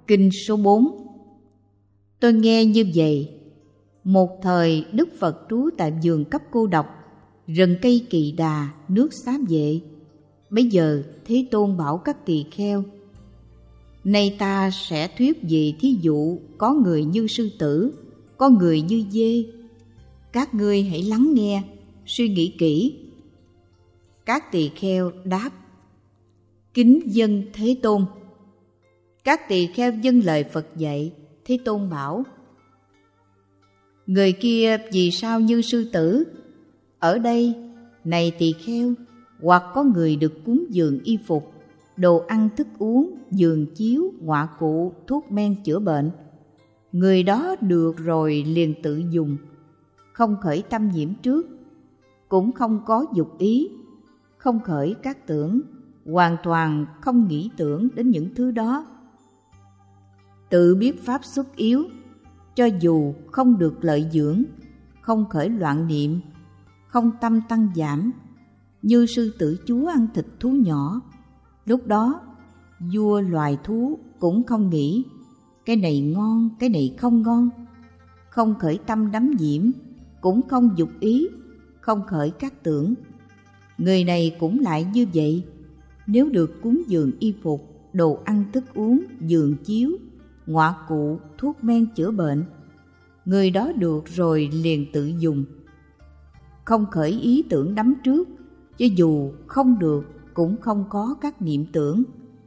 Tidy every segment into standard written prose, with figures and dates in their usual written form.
Kinh số 4. Tôi nghe như vậy. Một thời Đức Phật trú tại vườn cấp cô độc, rừng cây Kỳ Đà, nước Xá Vệ. Bấy giờ Thế Tôn bảo các tỳ kheo: nay ta sẽ thuyết về thí dụ có người như sư tử, có người như dê. Các ngươi hãy lắng nghe, suy nghĩ kỹ. Các tỳ kheo đáp: kính dâng Thế Tôn. Các tỳ kheo dâng lời Phật dạy. Thế Tôn bảo: người kia vì sao như sư tử? Ở đây, này tỳ kheo, hoặc có người được cúng dường y phục, đồ ăn thức uống, giường chiếu, ngoại cụ, thuốc men chữa bệnh. Người đó được rồi liền tự dùng, không khởi tâm nhiễm trước, cũng không có dục ý, không khởi các tưởng, hoàn toàn không nghĩ tưởng đến những thứ đó. Tự biết pháp xuất yếu, cho dù không được lợi dưỡng, không khởi loạn niệm, không tâm tăng giảm, như sư tử chúa ăn thịt thú nhỏ. Lúc đó, vua loài thú cũng không nghĩ cái này ngon, cái này không ngon, không khởi tâm đắm nhiễm, cũng không dục ý, không khởi các tưởng. Người này cũng lại như vậy. Nếu được cúng dường y phục, đồ ăn thức uống, giường chiếu, ngoại cụ, thuốc men chữa bệnh, người đó được rồi liền tự dùng, không khởi ý tưởng đắm trước, cho dù không được cũng không có các niệm tưởng.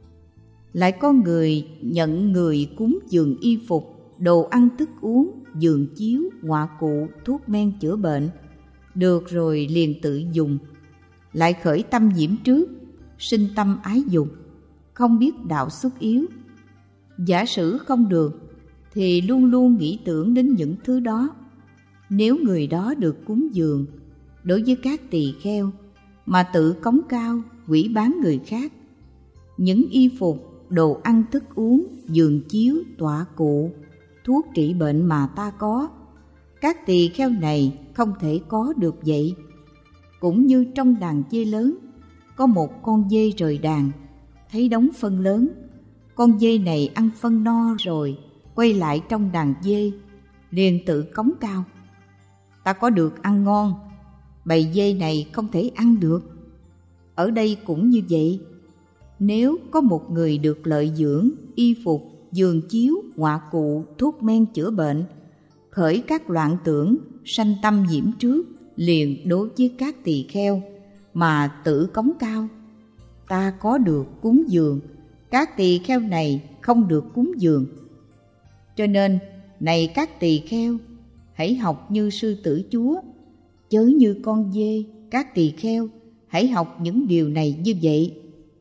Lại có người nhận người cúng dường y phục, đồ ăn thức uống, giường chiếu, ngoại cụ, thuốc men chữa bệnh, được rồi liền tự dùng, lại khởi tâm nhiễm trước, sinh tâm ái dục, không biết đạo xuất yếu. Giả sử không được thì luôn luôn nghĩ tưởng đến những thứ đó. Nếu người đó được cúng dường, đối với các tỳ kheo mà tự cống cao, hủy bán người khác, những y phục, đồ ăn thức uống, giường chiếu, tọa cụ, thuốc trị bệnh mà ta có, các tỳ kheo này không thể có được vậy. Cũng như trong đàn dê lớn, có một con dê rời đàn, thấy đống phân lớn, con dê này ăn phân no rồi, quay lại trong đàn dê, liền tự cống cao: ta có được ăn ngon, bầy dê này không thể ăn được. Ở đây cũng như vậy. Nếu có một người được lợi dưỡng, y phục, giường chiếu, ngoại cụ, thuốc men chữa bệnh, khởi các loạn tưởng, sanh tâm nhiễm trước, liền đối với các tỳ kheo mà tự cống cao: ta có được cúng dường, các tỳ kheo này không được cúng dường. Cho nên, này các tỳ kheo, hãy học như sư tử chúa, chớ như con dê. Các tỳ kheo, hãy học những điều này như vậy.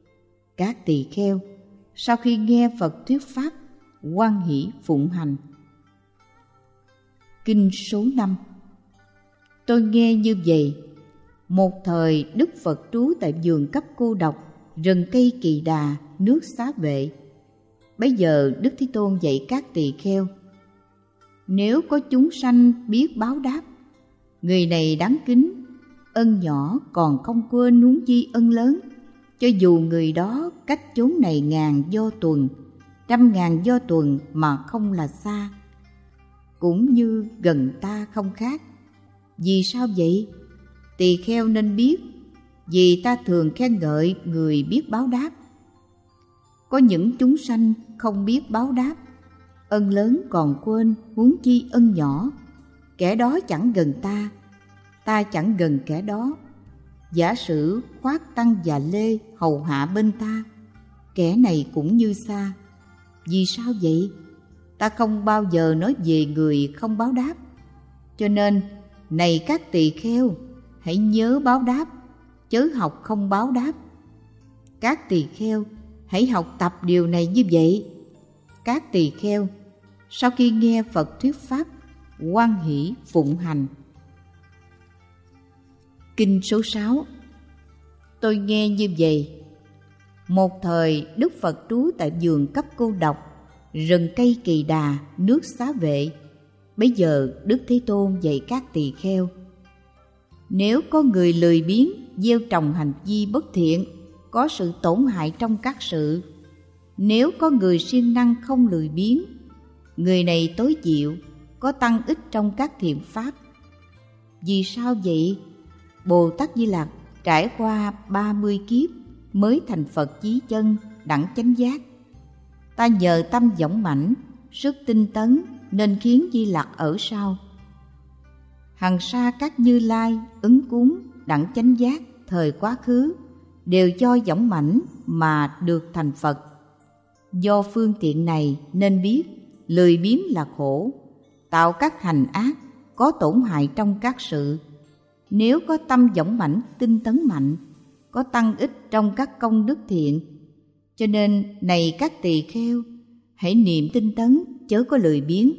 Các tỳ kheo, sau khi nghe Phật thuyết pháp, hoan hỷ phụng hành. Kinh số 5. Tôi nghe như vậy. Một thời Đức Phật trú tại vườn cấp cô độc, rừng cây Kỳ Đà, nước Xá Vệ. Bấy giờ Đức Thế Tôn dạy các tỳ kheo: nếu có chúng sanh biết báo đáp, người này đáng kính, ân nhỏ còn không quên, nuống chi ân lớn. Cho dù người đó cách chốn này ngàn do tuần, 100.000 do tuần mà không là xa, cũng như gần ta không khác. Vì sao vậy? Tỳ kheo nên biết, vì ta thường khen ngợi người biết báo đáp. Có những chúng sanh không biết báo đáp, ân lớn còn quên, huống chi ân nhỏ. Kẻ đó chẳng gần ta, ta chẳng gần kẻ đó. Giả sử khoác tăng và lê hầu hạ bên ta, kẻ này cũng như xa. Vì sao vậy? Ta không bao giờ nói về người không báo đáp. Cho nên, này các tỳ kheo, hãy nhớ báo đáp, chớ học không báo đáp. Các tỳ kheo, hãy học tập điều này như vậy. Các tỳ kheo, sau khi nghe Phật thuyết pháp, hoan hỷ phụng hành. Kinh số 6. Tôi nghe như vậy. Một thời Đức Phật trú tại vườn cấp cô độc, rừng cây Kỳ Đà, nước Xá Vệ. Bấy giờ Đức Thế Tôn dạy các tỳ kheo: nếu có người lười biếng, gieo trồng hành vi bất thiện, có sự tổn hại trong các sự, Nếu có người siêng năng không lười biếng, người này tối diệu, có tăng ích trong các thiện pháp. Vì sao vậy? Bồ Tát Di Lặc trải qua 30 kiếp mới thành Phật chí chân đẳng chánh giác. Ta nhờ tâm dõng mãnh, sức tinh tấn nên khiến Di Lặc ở sau. Hằng sa các Như Lai, Ứng Cúng, đẳng chánh giác thời quá khứ đều do dõng mãnh mà được thành Phật. Do phương tiện này nên biết lười biếng là khổ, tạo các hành ác, có tổn hại trong các sự. Nếu có tâm dõng mãnh, tinh tấn mạnh, có tăng ích trong các công đức thiện. Cho nên này các tỳ kheo, hãy niệm tinh tấn, chớ có lười biếng.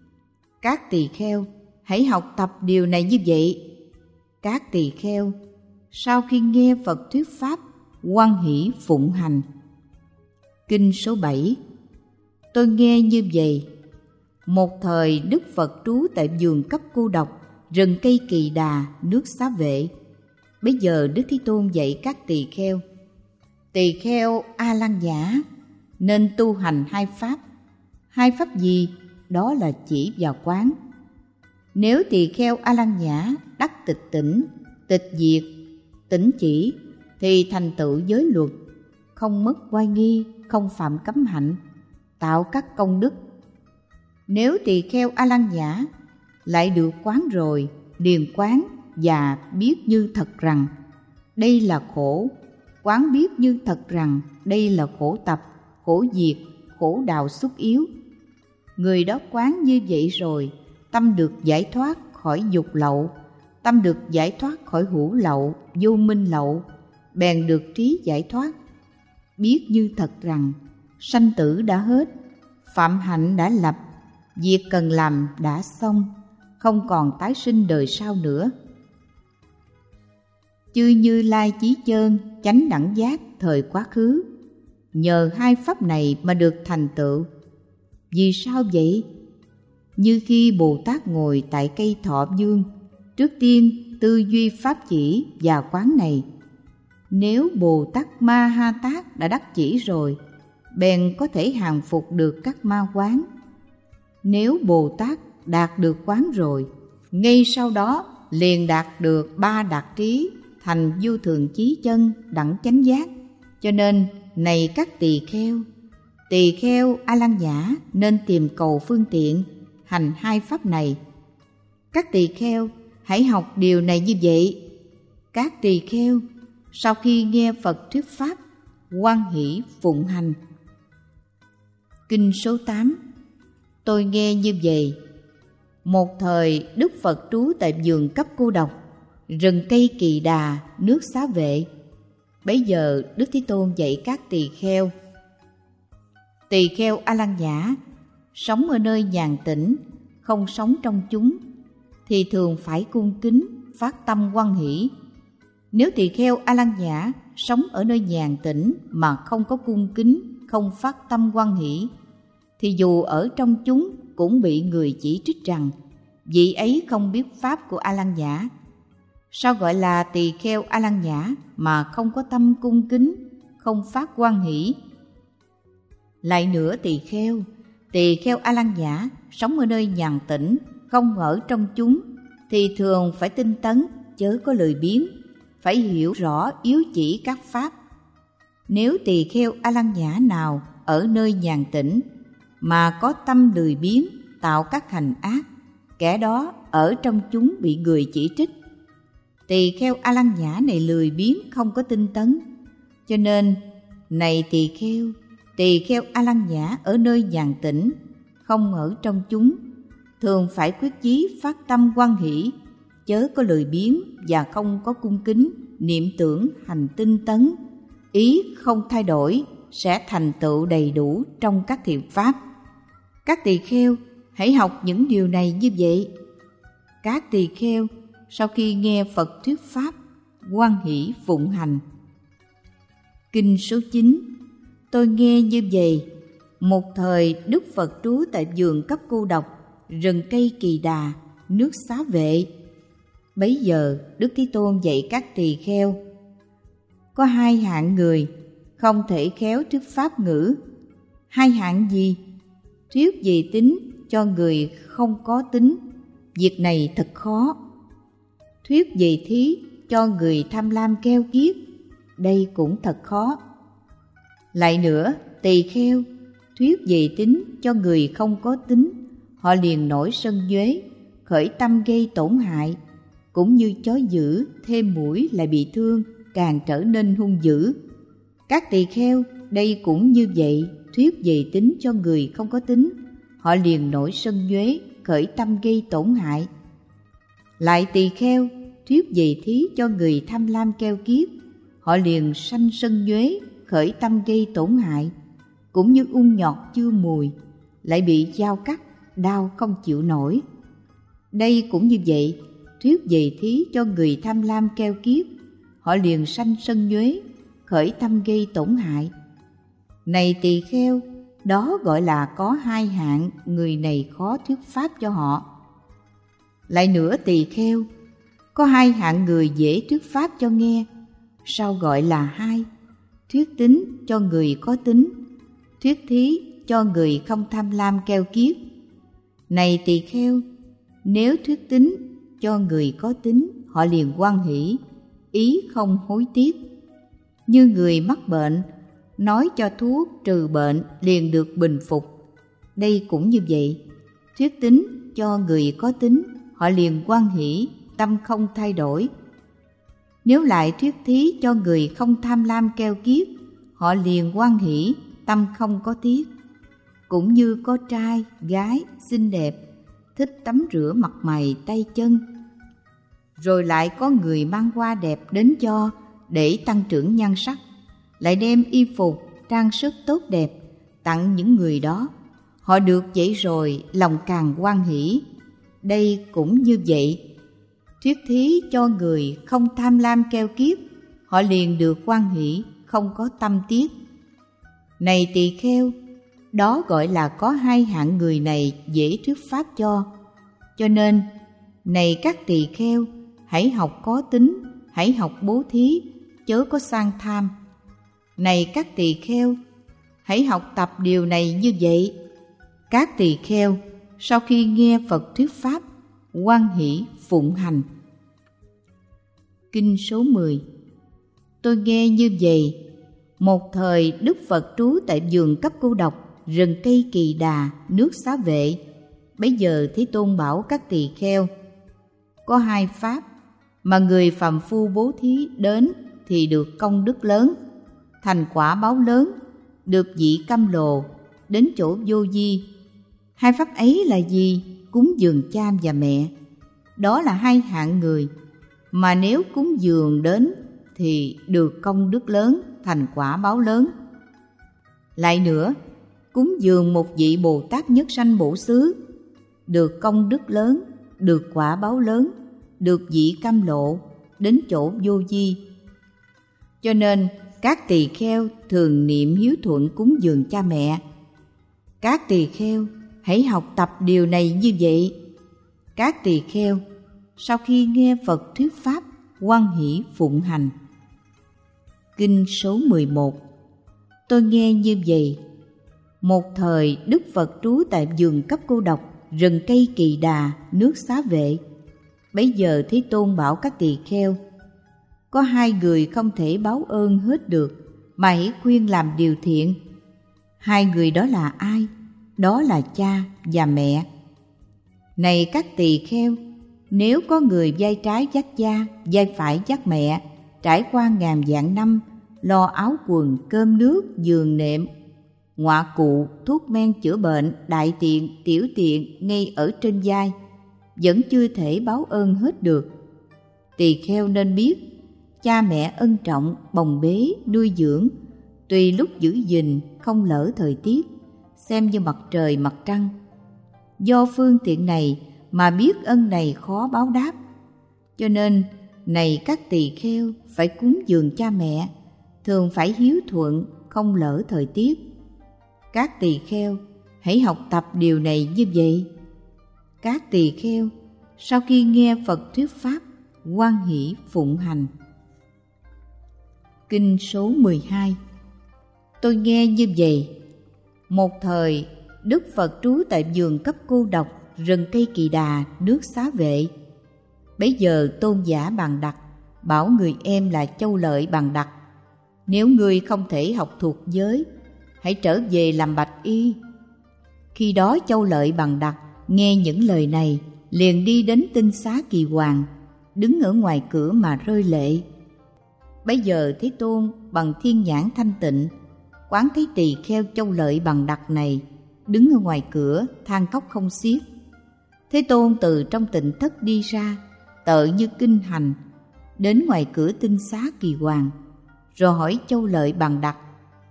Các tỳ kheo, hãy học tập điều này như vậy. Các tỳ kheo, sau khi nghe Phật thuyết pháp, hoan hỷ phụng hành. Kinh số 7. Tôi nghe như vậy. Một thời Đức Phật trú tại vườn Cấp Cô Độc, rừng cây Kỳ Đà, nước Xá Vệ. Bấy giờ Đức Thế Tôn dạy các tỳ kheo: tỳ kheo A Lăng Nhã nên tu hành hai pháp. Hai pháp gì? Đó là chỉ và quán. Nếu tỳ kheo A Lăng Nhã đắc tịch tỉnh, tịch diệt, tỉnh chỉ, thì thành tựu giới luật, không mất oai nghi, không phạm cấm hạnh, tạo các công đức. Nếu tỳ kheo A Lăng Nhã lại được quán rồi, liền quán và biết như thật rằng đây là khổ, quán biết như thật rằng đây là khổ tập, khổ diệt, khổ đạo xuất yếu. Người đó quán như vậy rồi, tâm được giải thoát khỏi dục lậu, tâm được giải thoát khỏi hữu lậu, vô minh lậu, bèn được trí giải thoát. Biết như thật rằng sanh tử đã hết, phạm hạnh đã lập, việc cần làm đã xong, không còn tái sinh đời sau nữa. Chư Như Lai chí chân chánh đẳng giác thời quá khứ nhờ hai pháp này mà được thành tựu. Vì sao vậy? Như khi Bồ Tát ngồi tại cây Thọ Dương, trước tiên tư duy pháp chỉ và quán này. Nếu Bồ Tát Ma Ha Tát đã đắc chỉ rồi, bèn có thể hàng phục được các ma quán. Nếu Bồ Tát đạt được quán rồi, ngay sau đó liền đạt được ba đạt trí, thành vô thường chí chân đẳng chánh giác. Cho nên này các tỳ kheo A Lăng Nhã nên tìm cầu phương tiện hành hai pháp này. Các tỳ kheo hãy học điều này như vậy. Các tỳ kheo sau khi nghe Phật thuyết pháp, hoan hỷ phụng hành. Kinh số 8. Tôi nghe như vậy. Một thời Đức Phật trú tại vườn Cấp Cô Độc, rừng cây Kỳ Đà, nước Xá Vệ. Bấy giờ Đức Thế Tôn dạy các tỳ kheo: tỳ kheo A Lăng Nhã sống ở nơi nhàn tĩnh, không sống trong chúng, thì thường phải cung kính, phát tâm hoan hỷ. Nếu tỳ kheo A Lăng Nhã sống ở nơi nhàn tĩnh mà không có cung kính, không phát tâm hoan hỷ, thì dù ở trong chúng cũng bị người chỉ trích rằng vị ấy không biết pháp của A Lăng Nhã. Sao gọi là tỳ kheo A Lăng Nhã mà không có tâm cung kính, không phát hoan hỷ? Lại nữa tỳ kheo A Lăng Nhã sống ở nơi nhàn tĩnh, không ở trong chúng, thì thường phải tinh tấn, chớ có lười biếng, phải hiểu rõ yếu chỉ các pháp. Nếu tỳ kheo A Lăng Nhã nào ở nơi nhàn tĩnh mà có tâm lười biếng, tạo các hành ác, kẻ đó ở trong chúng bị người chỉ trích. Tỳ kheo A Lăng Nhã này lười biếng, không có tinh tấn. Cho nên này tỳ kheo A Lăng Nhã ở nơi nhàn tĩnh, không ở trong chúng, thường phải quyết chí phát tâm hoan hỷ, chớ có lười biếng và không có cung kính, niệm tưởng hành tinh tấn, ý không thay đổi, sẽ thành tựu đầy đủ trong các thiện pháp. Các tỳ kheo hãy học những điều này như vậy. Các tỳ kheo sau khi nghe Phật thuyết pháp, hoan hỷ phụng hành. Kinh số 9. Tôi nghe như vậy. Một thời Đức Phật trú tại vườn Cấp Cô Độc, rừng cây Kỳ Đà, nước Xá Vệ. Bấy giờ Đức Thế Tôn dạy các tỳ kheo: có hai hạng người không thể khéo thuyết pháp ngữ, Hai hạng gì? Thuyết về tính cho người không có tính, việc này thật khó. Thuyết về thí cho người tham lam keo kiết, đây cũng thật khó. Lại nữa, tỳ kheo, thuyết về tính cho người không có tính, họ liền nổi sân nhuế, khởi tâm gây tổn hại, cũng như chó dữ thêm mũi lại bị thương, càng trở nên hung dữ. Các tỳ kheo, đây cũng như vậy, thuyết về tính cho người không có tính, họ liền nổi sân nhuế, khởi tâm gây tổn hại. Lại tỳ kheo, thuyết về thí cho người tham lam keo kiết, họ liền sanh sân nhuế, khởi tâm gây tổn hại, cũng như ung nhọt chưa mùi, lại bị dao cắt, đau không chịu nổi. Đây cũng như vậy, thuyết về thí cho người tham lam keo kiết, họ liền sanh sân nhuế, khởi tâm gây tổn hại. Này tỳ kheo, đó gọi là có hai hạng người này khó thuyết pháp cho họ. Lại nữa tỳ kheo, có hai hạng người dễ thuyết pháp cho nghe, sao gọi là hai? Thuyết tính cho người có tính, thuyết thí cho người không tham lam keo kiết. Này tỳ kheo, nếu thuyết tính cho người có tính, họ liền hoan hỷ, ý không hối tiếc. Như người mắc bệnh, nói cho thuốc trừ bệnh liền được bình phục. Đây cũng như vậy, thuyết tính cho người có tính, họ liền hoan hỷ, tâm không thay đổi. Nếu lại thuyết thí cho người không tham lam keo kiết, họ liền hoan hỷ, tâm không có tiếc. Cũng như có trai, gái, xinh đẹp, thích tắm rửa mặt mày, tay chân. Rồi lại có người mang hoa đẹp đến cho để tăng trưởng nhan sắc, lại đem y phục, trang sức tốt đẹp tặng những người đó. Họ được vậy rồi, lòng càng hoan hỷ. Đây cũng như vậy, thuyết thí cho người không tham lam keo kiết, họ liền được hoan hỷ, không có tâm tiếc. Này tỳ kheo, đó gọi là có hai hạng người này dễ thuyết pháp cho. Cho nên, này các tỳ kheo, hãy học có tính, hãy học bố thí, chớ có sang tham. Này các tỳ kheo, hãy học tập điều này như vậy. Các tỳ kheo, sau khi nghe Phật thuyết pháp, hoan hỷ phụng hành. Kinh số 10. Tôi nghe như vậy, một thời Đức Phật trú tại vườn Cấp Cô Độc, rừng cây Kỳ Đà, nước Xá Vệ. Bấy giờ Thế Tôn bảo các tỳ kheo, có hai pháp mà người phàm phu bố thí đến thì được công đức lớn, thành quả báo lớn, được vị cam lồ, đến chỗ vô vi. Hai pháp ấy là gì? Cúng dường cha và mẹ. Đó là hai hạng người mà nếu cúng dường đến thì được công đức lớn, thành quả báo lớn. Lại nữa, cúng dường một vị Bồ Tát nhất sanh bổ xứ, được công đức lớn, được quả báo lớn, được vị cam lộ, đến chỗ vô vi. Cho nên các tỳ kheo thường niệm hiếu thuận cúng dường cha mẹ. Các tỳ kheo hãy học tập điều này như vậy. Các tỳ kheo sau khi nghe Phật thuyết pháp, hoan hỷ phụng hành. Kinh số 11. Tôi nghe như vậy, một thời Đức Phật trú tại vườn Cấp Cô Độc, rừng cây Kỳ Đà, nước Xá Vệ. Bấy giờ Thế Tôn bảo các tỳ kheo, có hai người không thể báo ơn hết được, mà hãy khuyên làm điều thiện. Hai người đó là ai? Đó là cha và mẹ. Này các tỳ kheo, nếu có người vai trái dắt cha, vai phải dắt mẹ, trải qua ngàn vạn năm, lo áo quần, cơm nước, giường nệm, ngoạ cụ, thuốc men chữa bệnh, đại tiện, tiểu tiện ngay ở trên vai, vẫn chưa thể báo ơn hết được. Tỳ kheo nên biết, cha mẹ ân trọng, bồng bế, nuôi dưỡng, tùy lúc giữ gìn, không lỡ thời tiết, xem như mặt trời mặt trăng. Do phương tiện này mà biết ân này khó báo đáp. Cho nên, này các tỳ kheo phải cúng dường cha mẹ, thường phải hiếu thuận, không lỡ thời tiết. Các tỳ kheo hãy học tập điều này như vậy. Các tỳ kheo sau khi nghe Phật thuyết pháp, hoan hỷ phụng hành. Kinh số 12. Tôi nghe như vậy, Một thời, Đức Phật trú tại vườn cấp cô độc, rừng cây Kỳ Đà, nước Xá Vệ. Bấy giờ Tôn giả Bàn Đặc bảo người em là Châu Lợi Bàn Đặc: nếu ngươi không thể học thuộc giới, hãy trở về làm bạch y. Khi đó Châu Lợi Bàn Đặc nghe những lời này, liền đi đến Tinh Xá Kỳ Hoàng, đứng ở ngoài cửa mà rơi lệ. Bấy giờ Thế Tôn bằng thiên nhãn thanh tịnh quán thấy tỳ kheo Châu Lợi Bàn Đặc này đứng ở ngoài cửa than khóc không xiết. Thế Tôn từ trong tịnh thất đi ra, tợ như kinh hành, đến ngoài cửa Tinh Xá Kỳ Hoàng, rồi hỏi Châu Lợi Bàn Đặc: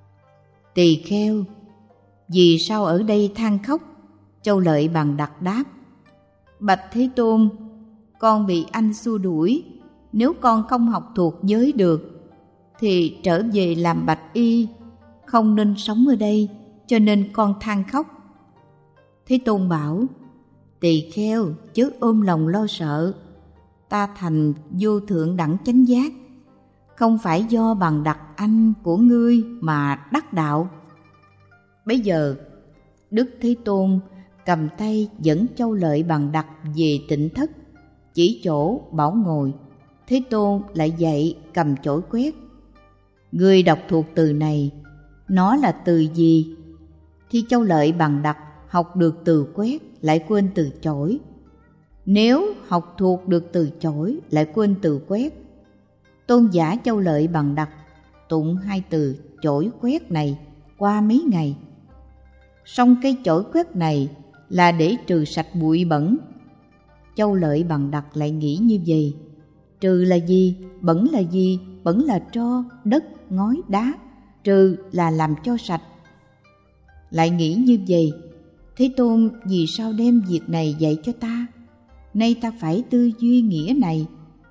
tỳ kheo, vì sao ở đây than khóc? Châu Lợi Bàn Đặc đáp: bạch Thế Tôn, con bị anh xua đuổi. Nếu con không học thuộc giới được thì trở về làm bạch y, không nên sống ở đây, cho nên con than khóc. Thế Tôn bảo: tỳ kheo, chớ ôm lòng lo sợ. Ta thành vô thượng đẳng chánh giác, không phải do Bàn Đặc anh của ngươi mà đắc đạo. Bấy giờ Đức Thế Tôn cầm tay dẫn Châu Lợi Bàn Đặc về tịnh thất, chỉ chỗ bảo ngồi. Thế Tôn lại dạy cầm chổi quét: ngươi đọc thuộc từ này, nó là từ gì? Khi Châu Lợi Bàn Đặc học được từ quét lại quên từ chổi, nếu học thuộc được từ chổi lại quên từ quét. Tôn giả Châu Lợi Bàn Đặc tụng hai từ chổi quét này qua mấy ngày. Song cây chổi quét này là để trừ sạch bụi bẩn. Châu Lợi Bàn Đặc lại nghĩ như vậy: trừ là gì? Bẩn là gì? Bẩn là tro, đất, ngói, đá. Trừ là làm cho sạch. Lại nghĩ như vậy: Thế Tôn vì sao đem việc này dạy cho ta? Nay ta phải tư duy nghĩa này.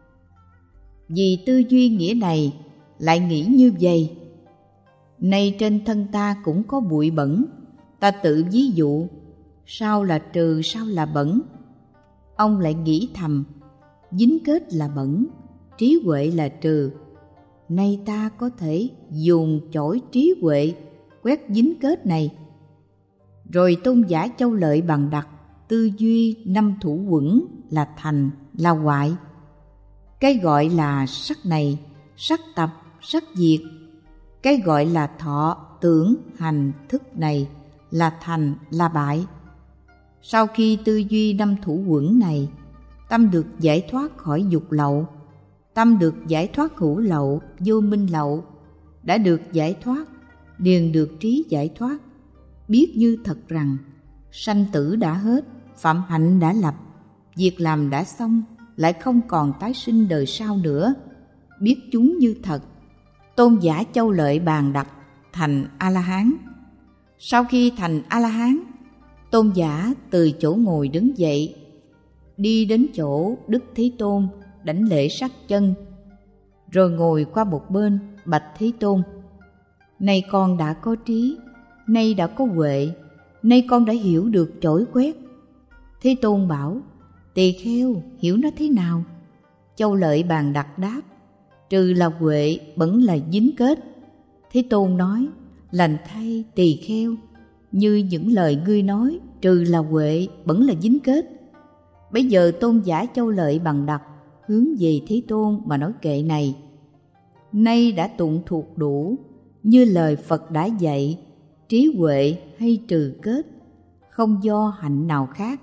Vì tư duy nghĩa này lại nghĩ như vậy: nay trên thân ta cũng có bụi bẩn, ta tự ví dụ, sao là trừ, sao là bẩn? Ông lại nghĩ thầm: dính kết là bẩn, trí huệ là trừ. Nay ta có thể dùng chổi trí huệ quét dính kết này. Rồi Tôn giả Châu Lợi Bàn Đặc tư duy năm thủ quẩn là thành, là hoại. Cái gọi là sắc này, sắc tập, sắc diệt. Cái gọi là thọ, tưởng, hành, thức này là thành, là bại. Sau khi tư duy năm thủ quẩn này, tâm được giải thoát khỏi dục lậu, tâm được giải thoát hữu lậu, vô minh lậu, đã được giải thoát, liền được trí giải thoát, biết như thật rằng sanh tử đã hết, phạm hạnh đã lập, việc làm đã xong, lại không còn tái sinh đời sau nữa, biết chúng như thật. Tôn giả Châu Lợi Bàn Đặc thành A-la-hán. Sau khi thành A-la-hán, Tôn giả từ chỗ ngồi đứng dậy, đi đến chỗ Đức Thế Tôn đảnh lễ sát chân, rồi ngồi qua một bên bạch Thế Tôn: nay con đã có trí, nay đã có huệ, nay con đã hiểu được chổi quét. Thế Tôn bảo: tỳ kheo, hiểu nó thế nào? Châu Lợi Bàn Đặc đáp: trừ là huệ, bẩn là dính kết. Thế Tôn nói: lành thay tỳ kheo, như những lời ngươi nói, trừ là huệ, bẩn là dính kết. Bây giờ Tôn giả Châu Lợi Bàn Đặc hướng về Thế Tôn mà nói kệ này: nay đã tụng thuộc đủ, như lời Phật đã dạy, trí huệ hay trừ kết, không do hạnh nào khác.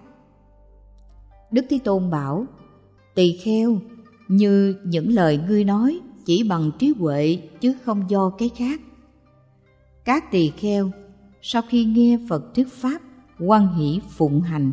Đức Thế Tôn bảo: tỳ kheo, như những lời ngươi nói chỉ bằng trí huệ chứ không do cái khác. Các tỳ kheo sau khi nghe Phật thuyết pháp, hoan hỷ phụng hành.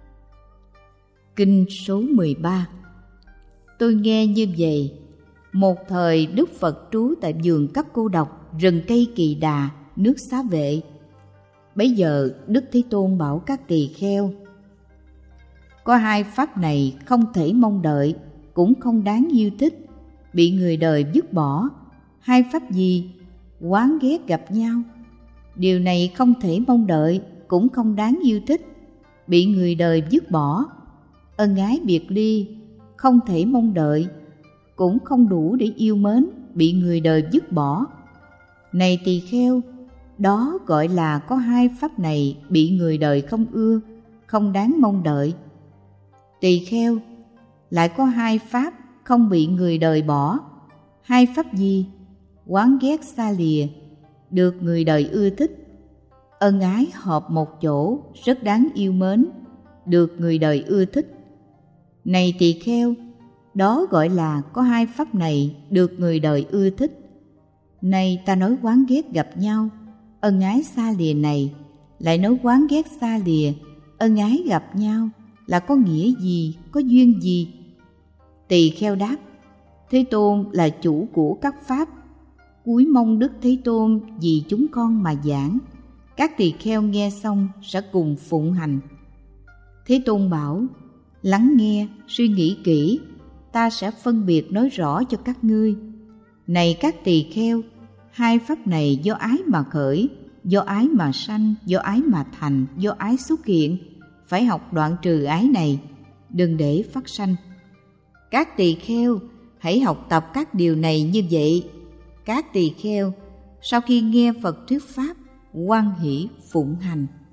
Kinh số 13. Tôi nghe như vậy: một thời Đức Phật trú tại vườn cấp cô độc, rừng cây Kỳ Đà, nước Xá Vệ. Bấy giờ Đức Thế Tôn bảo các tỳ kheo: có hai pháp này không thể mong đợi, cũng không đáng yêu thích, bị người đời vứt bỏ. Hai pháp gì? Oán ghét gặp nhau. Điều này không thể mong đợi, cũng không đáng yêu thích, bị người đời vứt bỏ. Ân ái biệt ly, không thể mong đợi, cũng không đủ để yêu mến, bị người đời vứt bỏ. Này tỳ kheo, đó gọi là có hai pháp này bị người đời không ưa, không đáng mong đợi. Tỳ kheo, lại có hai pháp không bị người đời bỏ. Hai pháp gì? Oán ghét xa lìa, được người đời ưa thích. Ân ái hợp một chỗ, rất đáng yêu mến, được người đời ưa thích. Này tỳ kheo, đó gọi là có hai pháp này được người đời ưa thích. Nay ta nói oán ghét gặp nhau, ân ái xa lìa này, lại nói oán ghét xa lìa, ân ái gặp nhau là có nghĩa gì, có duyên gì? Tỳ kheo đáp, Thế Tôn là chủ của các pháp, cúi mong Đức Thế Tôn vì chúng con mà giảng. Các tỳ kheo nghe xong sẽ cùng phụng hành. Thế Tôn bảo, lắng nghe, suy nghĩ kỹ, ta sẽ phân biệt nói rõ cho các ngươi. Này các tỳ kheo, hai pháp này do ái mà khởi, do ái mà sanh, do ái mà thành, do ái xuất hiện. Phải học đoạn trừ ái này, đừng để phát sanh. Các tỳ kheo, hãy học tập các điều này như vậy. Các tỳ kheo, sau khi nghe Phật thuyết pháp, hoan hỷ phụng hành.